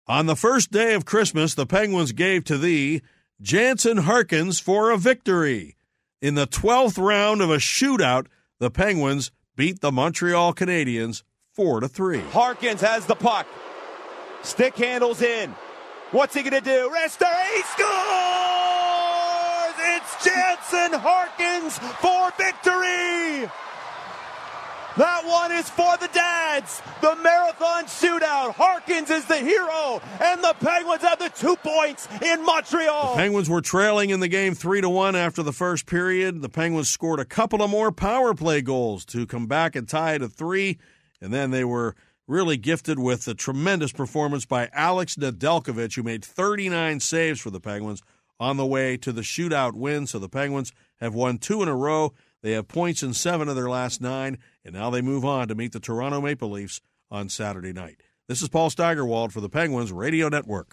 On the first day of Christmas, the Penguins gave to thee Jansen Harkins for a victory. In the 12th round of a shootout, the Penguins beat the Montreal Canadiens 4-3. Harkins has the puck. Stick handles in. What's he going to do? Wrister, he scores! It's Jansen Harkins for victory! That one is for the dads. The marathon shootout. Harkins is the hero, and the Penguins have the 2 points in Montreal. The Penguins were trailing in the game 3-1 after the first period. The Penguins scored a couple of more power play goals to come back and tie it at 3, and then they were really gifted with a tremendous performance by Alex Nedeljkovic, who made 39 saves for the Penguins on the way to the shootout win. So the Penguins have won 2 in a row. They have points in 7 of their last 9, and now they move on to meet the Toronto Maple Leafs on Saturday night. This is Paul Steigerwald for the Penguins Radio Network.